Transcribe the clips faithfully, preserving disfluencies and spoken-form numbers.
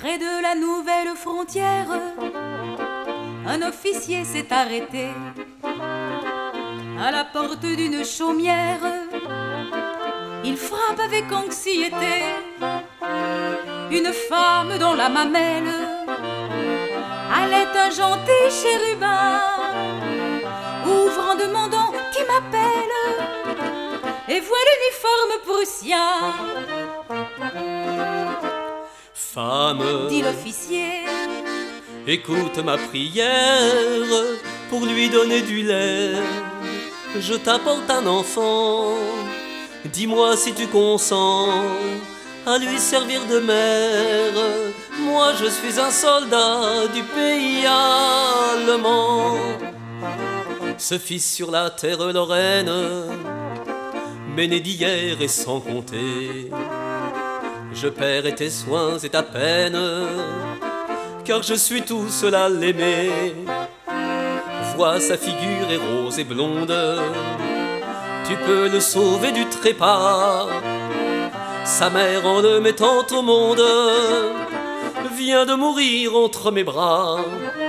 Près de la nouvelle frontière, un officier s'est arrêté à la porte d'une chaumière. Il frappe avec anxiété une femme dont la mamelle allait un gentil chérubin. Ouvre en demandant qui m'appelle et voit l'uniforme prussien. Femme, dit l'officier, écoute ma prière pour lui donner du lait. Je t'apporte un enfant, dis-moi si tu consens à lui servir de mère. Moi je suis un soldat du pays allemand. Ce fils sur la terre lorraine, mais né d'hier et sans compter. Je perds tes soins et ta peine, car je suis tout seul à l'aimer. Vois sa figure est rose et blonde, tu peux le sauver du trépas. Sa mère en le mettant au monde vient de mourir entre mes bras.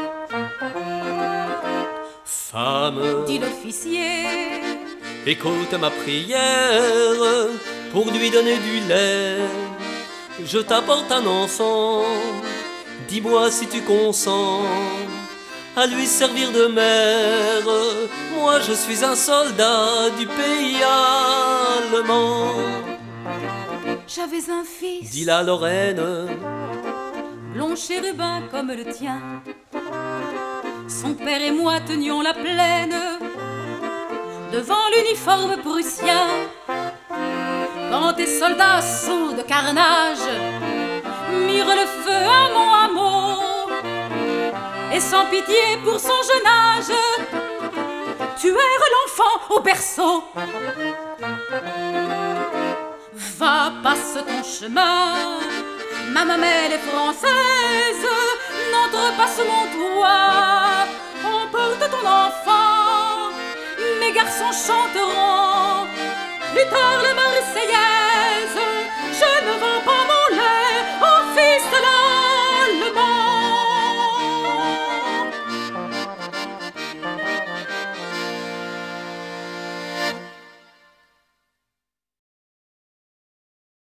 Femme, dit l'officier, écoute ma prière pour lui donner du lait. Je t'apporte un enfant, dis-moi si tu consens à lui servir de mère. Moi je suis un soldat du pays allemand. J'avais un fils, dit la Lorraine, blond chérubin comme le tien. Son père et moi tenions la plaine devant l'uniforme prussien. Quand tes soldats sous de carnage mirent le feu à mon hameau, et sans pitié pour son jeune âge tuèrent l'enfant au berceau. Va, passe ton chemin, ma mamelle est française, n'entre pas sous mon toit. Emporte ton enfant, mes garçons chanteront plus tard la Marseillaise. Je ne vends pas